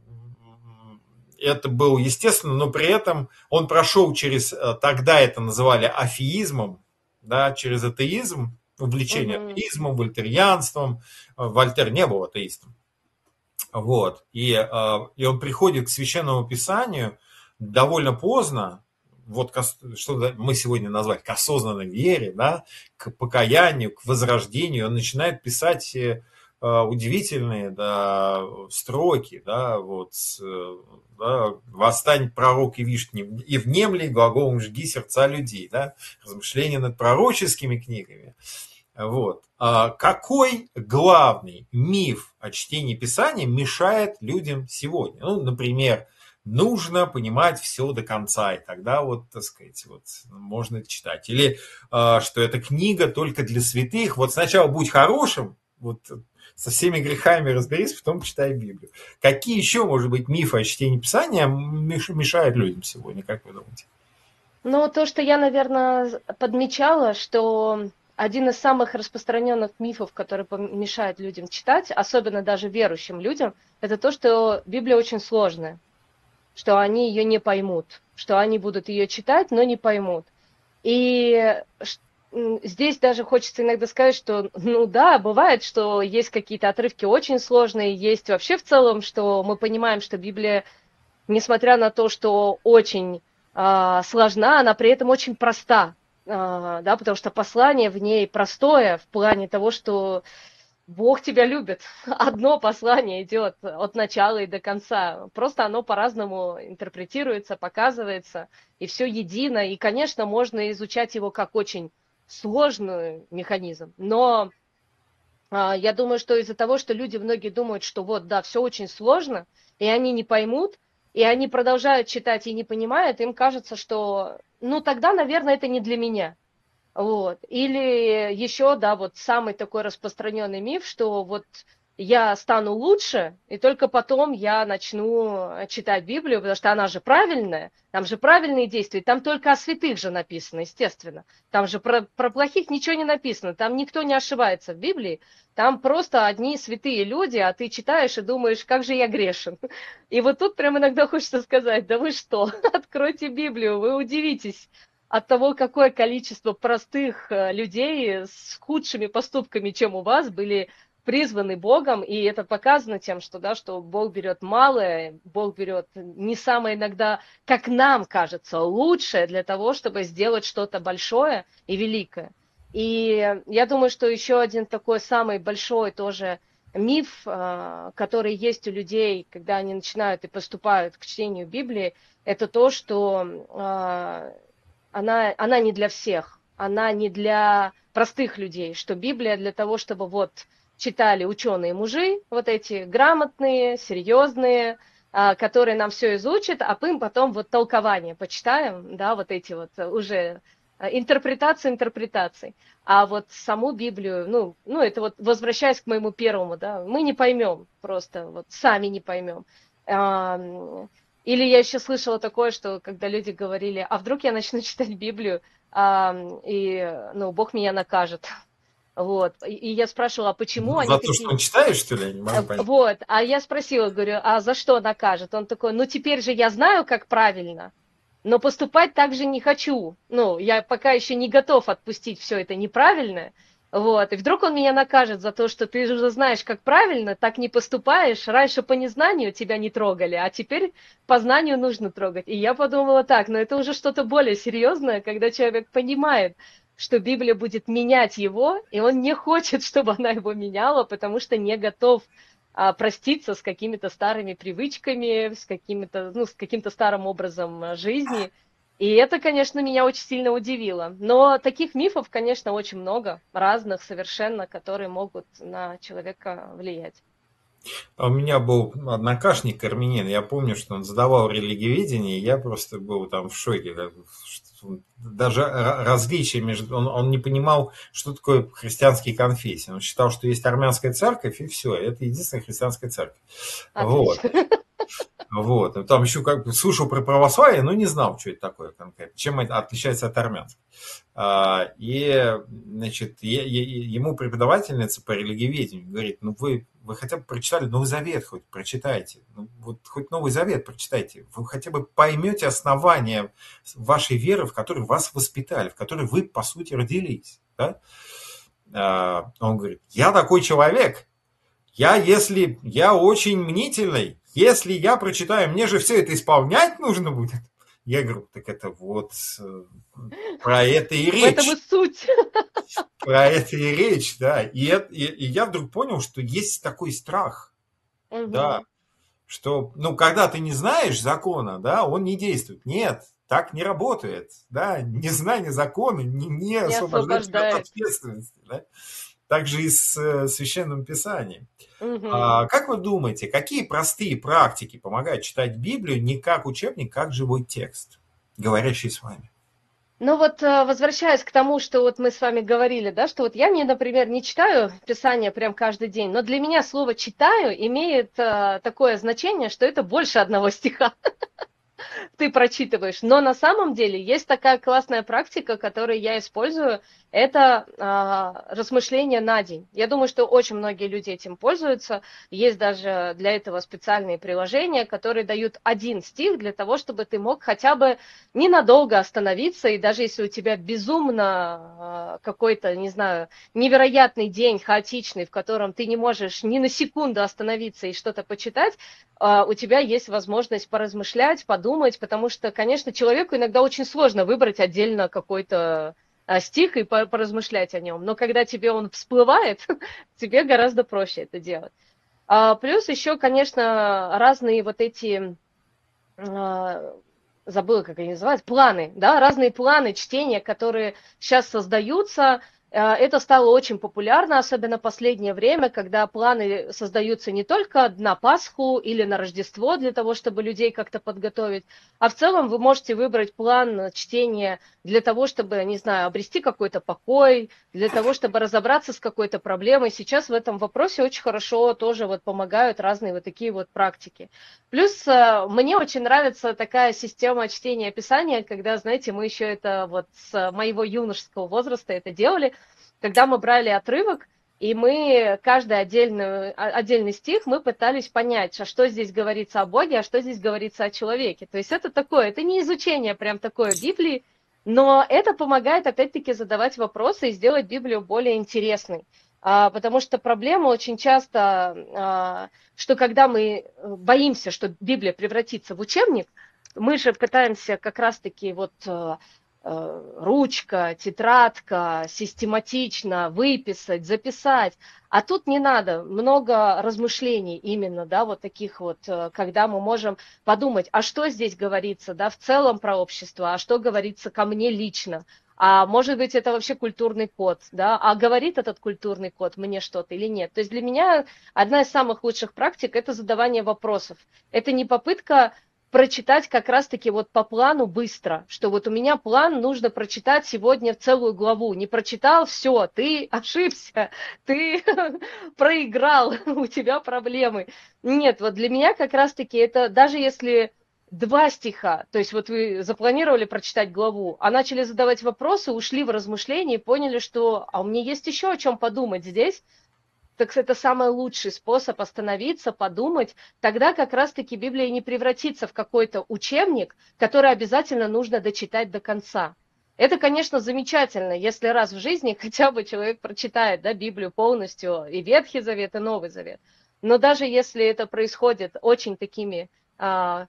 это было естественно, но при этом он прошел через, тогда это называли афеизмом, да, через атеизм, увлечение mm-hmm. атеизмом, вольтерианством. Вольтер не был атеистом. Вот. И, и он приходит к Священному Писанию довольно поздно, вот что мы сегодня назвали к осознанной вере, да, к покаянию, к возрождению. Он начинает писать удивительные, да, строки, да, вот, да, «Восстань, пророк, и вишь, и внемли глаголом жги сердца людей», да, размышления над пророческими книгами. Вот. А какой главный миф о чтении Писания мешает людям сегодня? Ну, например, нужно понимать все до конца, и тогда вот, так сказать, вот, можно это читать. Или а, что эта книга только для святых. Вот сначала будь хорошим, вот со всеми грехами разберись, потом читай Библию. Какие еще, может быть, мифы о чтении Писания мешают людям сегодня, как вы думаете? Ну, то, что я, наверное, подмечала, что один из самых распространенных мифов, который мешает людям читать, особенно даже верующим людям, это то, что Библия очень сложная. что они ее не поймут, что они будут ее читать, но не поймут. И здесь даже хочется иногда сказать, что, ну да, бывает, что есть какие-то отрывки очень сложные, есть вообще в целом, что мы понимаем, что Библия, несмотря на то, что очень э, сложна, она при этом очень проста, э, да, потому что послание в ней простое в плане того, что Бог тебя любит. Одно послание идет от начала и до конца. Просто оно по-разному интерпретируется, показывается, и все едино. И, конечно, можно изучать его как очень сложный механизм. Но а, я думаю, что из-за того, что люди многие думают, что вот, да, все очень сложно, и они не поймут, и они продолжают читать и не понимают, им кажется, что, ну, тогда, наверное, это не для меня. Вот. Или еще, да, вот самый такой распространенный миф, что вот я стану лучше, и только потом я начну читать Библию, потому что она же правильная, там же правильные действия, там только о святых же написано, естественно. Там же про, про плохих ничего не написано, там никто не ошибается в Библии, там просто одни святые люди, а ты читаешь и думаешь, как же я грешен. И вот тут прям иногда хочется сказать, да вы что, откройте Библию, вы удивитесь от того, какое количество простых людей с худшими поступками, чем у вас, были призваны Богом, и это показано тем, что, да, что Бог берет малое, Бог берет не самое иногда, как нам кажется, лучшее для того, чтобы сделать что-то большое и великое. И я думаю, что еще один такой самый большой тоже миф, который есть у людей, когда они начинают и поступают к чтению Библии, это то, что Она, она не для всех, она не для простых людей, что Библия для того, чтобы вот читали ученые-мужи, вот эти грамотные, серьезные, которые нам все изучат, а мы потом вот толкование почитаем, да, вот эти вот уже интерпретации интерпретаций. А вот саму Библию, ну, ну это вот возвращаясь к моему первому, да, мы не поймем, просто вот сами не поймем. Или я еще слышала такое, что когда люди говорили, а вдруг я начну читать Библию, а, и ну, Бог меня накажет. Вот. И, и я спрашивала, а почему ну, они за такие... то, что он читает, что ли? Я не могу понять. Вот. А я спросила, говорю, а за что накажет? Он такой, ну теперь же я знаю, как правильно, но поступать так же не хочу. Ну, я пока еще не готов отпустить все это неправильное. Вот, и вдруг он меня накажет за то, что ты уже знаешь, как правильно, так не поступаешь. Раньше по незнанию тебя не трогали, а теперь по знанию нужно трогать. И я подумала так, но это уже что-то более серьезное, когда человек понимает, что Библия будет менять его, и он не хочет, чтобы она его меняла, потому что не готов а, проститься с какими-то старыми привычками, с какими-то, ну, с каким-то старым образом жизни. И это, конечно, меня очень сильно удивило. Но таких мифов, конечно, очень много, разных совершенно, которые могут на человека влиять. У меня был однокашник армянин, я помню, что он задавал религиоведение, и я просто был там в шоке. Даже различия между... Он, он не понимал, что такое христианские конфессии. Он считал, что есть армянская церковь, и все, это единственная христианская церковь. Вот. Вот. Там еще как бы слушал про православие, но не знал, что это такое конкретно, чем это отличается от армянского. И, значит, ему преподавательница по религиоведению говорит, ну вы, вы хотя бы прочитали Новый Завет, хоть прочитайте, ну, вот хоть Новый Завет прочитайте, вы хотя бы поймете основания вашей веры, в которой вас воспитали, в которой вы, по сути, родились. Да? Он говорит, я такой человек, я, если, я очень мнительный, если я прочитаю, мне же все это исполнять нужно будет. Я говорю, так это вот про это и речь. В этом и суть. Про это и речь, да. И, и, и я вдруг понял, что есть такой страх, угу. Да, что, ну, когда ты не знаешь закона, да, он не действует. Нет, так не работает, да. Незнание закона не, не, не освобождает тебя от ответственности, да. Также и с э, Священным Писанием. Угу. А, как вы думаете, какие простые практики помогают читать Библию не как учебник, как живой текст, говорящий с вами? Ну вот, возвращаясь к тому, что вот мы с вами говорили, да, что вот я, не, например, не читаю Писание прям каждый день, но для меня слово «читаю» имеет а, такое значение, что это больше одного стиха. ты прочитываешь. Но на самом деле есть такая классная практика, которую я использую, это а, размышления на день. Я думаю, что очень многие люди этим пользуются. Есть даже для этого специальные приложения, которые дают один стих для того, чтобы ты мог хотя бы ненадолго остановиться, и даже если у тебя безумно а, какой-то, не знаю, невероятный день, хаотичный, в котором ты не можешь ни на секунду остановиться и что-то почитать, а, у тебя есть возможность поразмышлять, подумать, потому что, конечно, человеку иногда очень сложно выбрать отдельно какой-то стих и поразмышлять о нем. Но когда тебе он всплывает, тебе гораздо проще это делать. А, плюс еще, конечно, разные вот эти, а, забыла, как они называются, планы, да, разные планы чтения, которые сейчас создаются. Это стало очень популярно, особенно в последнее время, когда планы создаются не только на Пасху или на Рождество для того, чтобы людей как-то подготовить, а в целом вы можете выбрать план чтения для того, чтобы, не знаю, обрести какой-то покой, для того, чтобы разобраться с какой-то проблемой. Сейчас в этом вопросе очень хорошо тоже вот помогают разные вот такие вот практики. Плюс мне очень нравится такая система чтения Писания, когда, знаете, мы еще это вот с моего юношеского возраста это делали, когда мы брали отрывок, и мы каждый отдельный, отдельный стих мы пытались понять, а что здесь говорится о Боге, а что здесь говорится о человеке. То есть это такое, это не изучение прям такое Библии, но это помогает опять-таки задавать вопросы и сделать Библию более интересной. Потому что проблема очень часто, что когда мы боимся, что Библия превратится в учебник, мы же пытаемся как раз-таки вот ручка, тетрадка, систематично выписать, записать. А тут не надо, много размышлений именно, да, вот таких вот, когда мы можем подумать, а что здесь говорится, да, в целом про общество, а что говорится ко мне лично. А может быть, это вообще культурный код, да, а говорит этот культурный код мне что-то или нет. То есть для меня одна из самых лучших практик – это задавание вопросов. Это не попытка прочитать как раз-таки вот по плану быстро, что вот у меня план, нужно прочитать сегодня целую главу. Не прочитал, все, ты ошибся, ты проиграл, у тебя проблемы. Нет, вот для меня как раз-таки это, даже если два стиха, то есть вот вы запланировали прочитать главу, а начали задавать вопросы, ушли в размышления и поняли, что а у меня есть еще о чем подумать здесь, так это самый лучший способ остановиться, подумать. Тогда как раз-таки Библия не превратится в какой-то учебник, который обязательно нужно дочитать до конца. Это, конечно, замечательно, если раз в жизни хотя бы человек прочитает, да, Библию полностью, и Ветхий Завет, и Новый Завет. Но даже если это происходит очень такими а,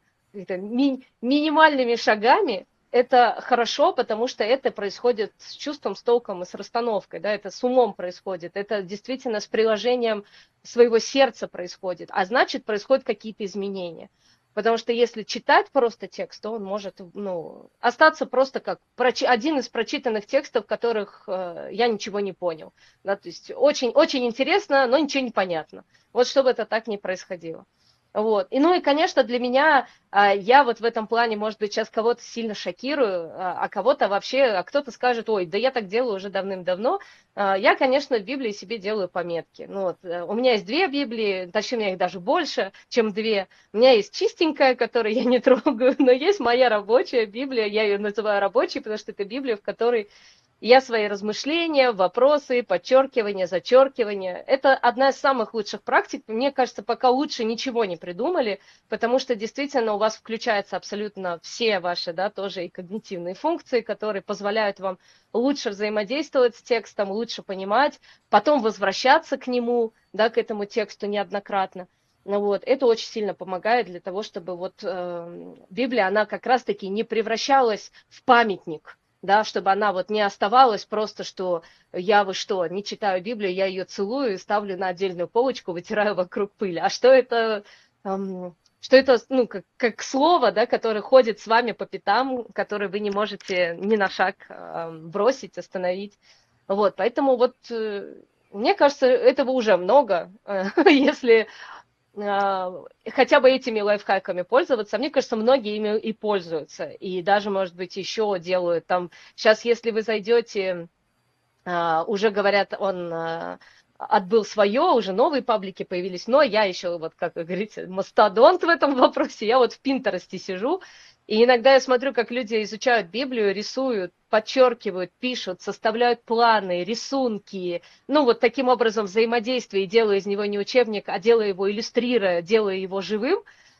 ми- минимальными шагами, это хорошо, потому что это происходит с чувством, с толком и с расстановкой, да, это с умом происходит, это действительно с приложением своего сердца происходит, а значит, происходят какие-то изменения. Потому что если читать просто текст, то он может, ну, остаться просто как один из прочитанных текстов, в которых э, я ничего не понял. Да, то есть очень, очень интересно, но ничего не понятно. Вот чтобы это так не происходило. Вот. И, ну и, конечно, для меня, я вот в этом плане, может быть, сейчас кого-то сильно шокирую, а кого-то вообще, а кто-то скажет, ой, да я так делаю уже давным-давно. Я, конечно, в Библии себе делаю пометки. Ну, вот, у меня есть две Библии, точнее, у меня их даже больше, чем две. У меня есть чистенькая, которую я не трогаю, но есть моя рабочая Библия, я ее называю рабочей, потому что это Библия, в которой я свои размышления, вопросы, подчеркивания, зачеркивания. Это одна из самых лучших практик. Мне кажется, пока лучше ничего не придумали, потому что действительно у вас включаются абсолютно все ваши, да, тоже и когнитивные функции, которые позволяют вам лучше взаимодействовать с текстом, лучше понимать, потом возвращаться к нему, да, к этому тексту неоднократно. Ну вот, это очень сильно помогает для того, чтобы вот э, Библия, она как раз-таки не превращалась в памятник, да, чтобы она вот не оставалась просто, что я вы что, не читаю Библию, я ее целую и ставлю на отдельную полочку, вытираю вокруг пыли. А что это, эм, что это, ну, как, как слово, да, которое ходит с вами по пятам, которое вы не можете ни на шаг эм, бросить, остановить. Вот, поэтому вот, э, мне кажется, этого уже много, э, если хотя бы этими лайфхаками пользоваться. Мне кажется, многие ими и пользуются. И даже, может быть, еще делают там... Сейчас, если вы зайдете, уже говорят, он отбыл свое, уже новые паблики появились, но я еще, вот как вы говорите, мастодонт в этом вопросе, я вот в Пинтересте сижу, и иногда я смотрю, как люди изучают Библию, рисуют, подчеркивают, пишут, составляют планы, рисунки, ну вот таким образом взаимодействие, делая из него не учебник, а делая его, иллюстрируя, делая его живым.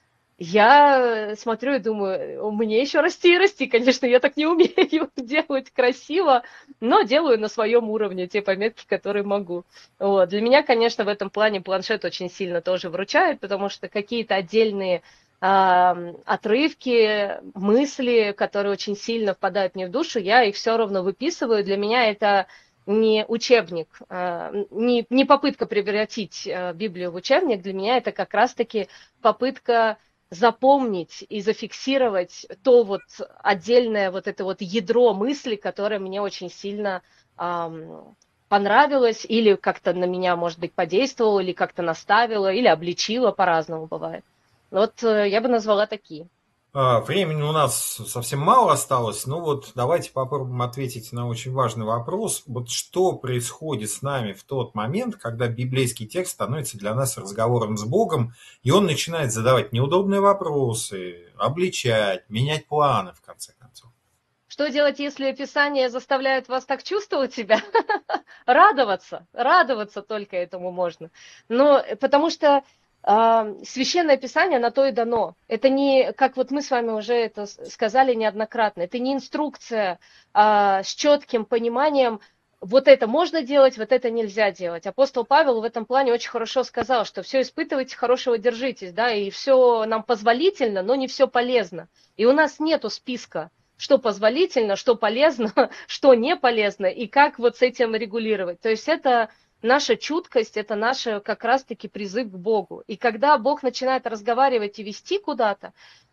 Я смотрю и думаю, мне еще расти и расти, конечно, я так не умею делать красиво, но делаю на своем уровне те пометки, которые могу. Вот. Для меня, конечно, в этом плане планшет очень сильно тоже выручает, потому что какие-то отдельные а, отрывки, мысли, которые очень сильно впадают мне в душу, я их все равно выписываю. Для меня это не учебник, не, не попытка превратить Библию в учебник, для меня это как раз-таки попытка запомнить и зафиксировать то вот отдельное вот это вот ядро мысли, которое мне очень сильно эм, понравилось или как-то на меня, может быть, подействовало, или как-то наставило, или обличило, по-разному бывает. Вот э, я бы назвала такие. Времени у нас совсем мало осталось, но вот давайте попробуем ответить на очень важный вопрос. Вот что происходит с нами в тот момент, когда библейский текст становится для нас разговором с Богом, и он начинает задавать неудобные вопросы, обличать, менять планы, в конце концов. Что делать, если Писание заставляет вас так чувствовать себя? Радоваться, радоваться только этому можно. Но потому что Священное Писание на то и дано. Это не, как вот мы с вами уже это сказали неоднократно, это не инструкция а, с четким пониманием, вот это можно делать, вот это нельзя делать. Апостол Павел в этом плане очень хорошо сказал, что все испытывайте, хорошего держитесь, да, и все нам позволительно, но не все полезно. И у нас нету списка, что позволительно, что полезно, что не полезно, и как вот с этим регулировать. То есть это наша чуткость, это наш как раз-таки призыв к Богу. И когда Бог начинает разговаривать и вести куда-то,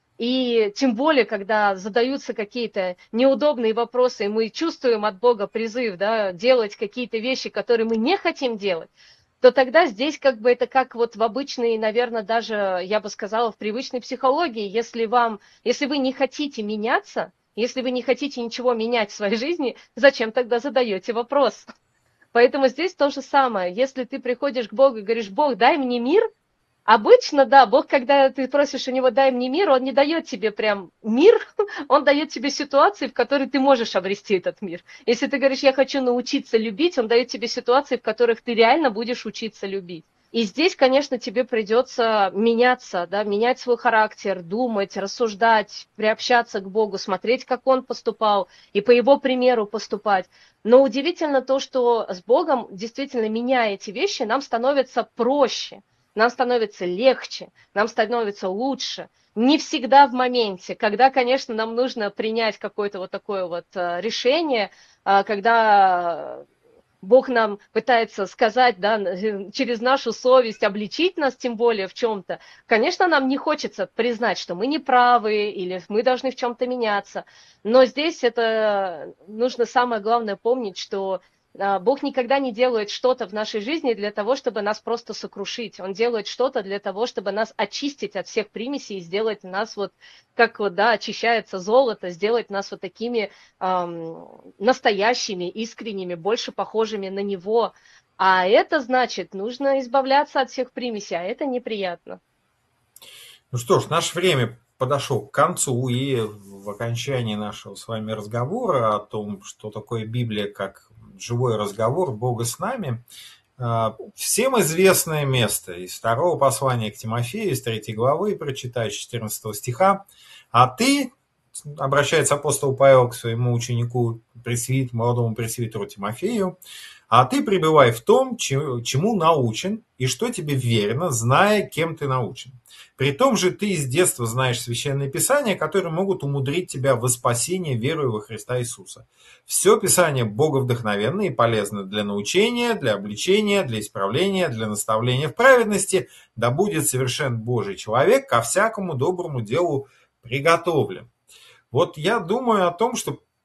и тем более, когда задаются какие-то неудобные вопросы, и мы чувствуем от Бога призыв, да, делать какие-то вещи, которые мы не хотим делать, то тогда здесь как бы это как вот в обычной, наверное, даже, я бы сказала, в привычной психологии, если вам, если вы не хотите меняться, если вы не хотите ничего менять в своей жизни, зачем тогда задаете вопрос? Поэтому здесь то же самое. Если ты приходишь к Богу и говоришь: Бог, дай мне мир, обычно, да, Бог, когда ты просишь у него дай мне мир, он не дает тебе прям мир, он дает тебе ситуации, в которой ты можешь обрести этот мир. Если ты говоришь: я хочу научиться любить, он дает тебе ситуации, в которых ты реально будешь учиться любить. И здесь, конечно, тебе придется меняться, да, менять свой характер, думать, рассуждать, приобщаться к Богу, смотреть, как Он поступал, и по Его примеру поступать. Но удивительно то, что с Богом, действительно, меняя эти вещи, нам становится проще, нам становится легче, нам становится лучше. Не всегда в моменте, когда, конечно, нам нужно принять какое-то вот такое вот решение, когда Бог нам пытается сказать, да, через нашу совесть, обличить нас тем более в чем-то. Конечно, нам не хочется признать, что мы неправы или мы должны в чем-то меняться. Но здесь это нужно самое главное помнить, что Бог никогда не делает что-то в нашей жизни для того, чтобы нас просто сокрушить. Он делает что-то для того, чтобы нас очистить от всех примесей и сделать нас вот, как вот, да, очищается золото, сделать нас вот такими эм, настоящими, искренними, больше похожими на Него. А это значит, нужно избавляться от всех примесей, а это неприятно. Ну что ж, наше время подошло к концу, и в окончании нашего с вами разговора о том, что такое Библия как живой разговор Бога с нами, всем известное место из второго послания к Тимофею, из третьей главы, прочитаю четырнадцатого стиха. «А ты, — обращается апостол Павел к своему ученику, пресвит, молодому пресвитеру Тимофею, — а ты пребывай в том, чему научен, и что тебе верено, зная, кем ты научен. При том же ты с детства знаешь Священные Писания, которые могут умудрить тебя во спасение верою во Христа Иисуса. Все Писание боговдохновенно и полезно для научения, для обличения, для исправления, для наставления в праведности, да будет совершен Божий человек, ко всякому доброму делу приготовлен». Вот я думаю о том, что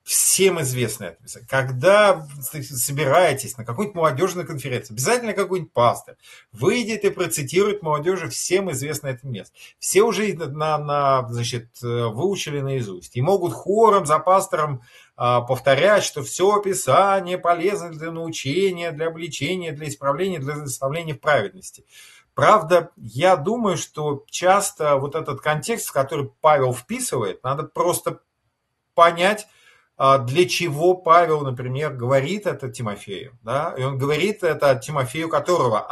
Всем известно это. Когда собираетесь на какой-нибудь молодежной конференции, обязательно какой-нибудь пастор выйдет и процитирует молодежи всем известно это место. Все уже на, на, значит, выучили наизусть и могут хором за пастором а, повторять, что все Писание полезно для научения, для обличения, для исправления, для наставления в праведности. Правда, я думаю, что часто вот этот контекст, в который Павел вписывает, надо просто понять, для чего Павел, например, говорит это Тимофею. Да? И он говорит это Тимофею, которого,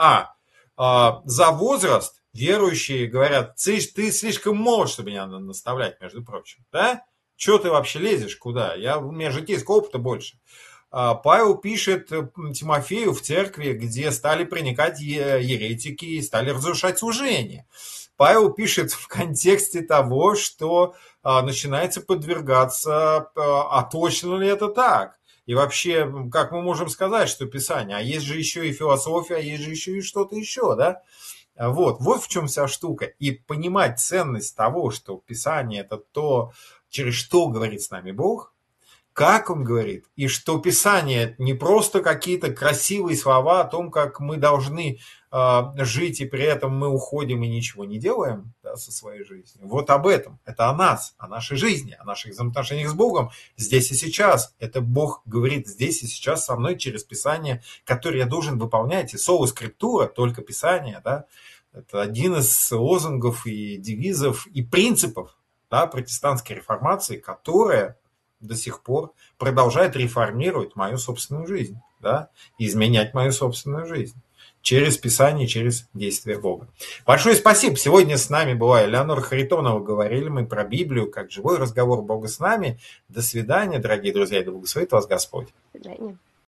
а, за возраст верующие говорят, ты, ты слишком молод, чтобы меня наставлять, между прочим. Да? Чего ты вообще лезешь, куда? Я, у меня житейского опыта больше. Павел пишет Тимофею в церкви, где стали проникать еретики и стали разрушать служение. Павел пишет в контексте того, что а, начинается подвергаться, а, а точно ли это так? И вообще, как мы можем сказать, что Писание? А есть же еще и философия, а есть же еще и что-то еще, да? Вот, вот в чем вся штука. И понимать ценность того, что Писание – это то, через что говорит с нами Бог, как он говорит, и что Писание не просто какие-то красивые слова о том, как мы должны э, жить, и при этом мы уходим и ничего не делаем, да, со своей жизнью. Вот об этом. Это о нас, о нашей жизни, о наших взаимоотношениях с Богом здесь и сейчас. Это Бог говорит здесь и сейчас со мной через Писание, которое я должен выполнять. И соло скриптура, только Писание, да, это один из лозунгов и девизов и принципов, да, протестантской реформации, которая до сих пор продолжает реформировать мою собственную жизнь, да, изменять мою собственную жизнь через Писание, через действие Бога. Большое спасибо. Сегодня с нами была Элеонора Харитонова. Говорили мы про Библию, как живой разговор Бога с нами. До свидания, дорогие друзья, и да благословит вас Господь. До свидания.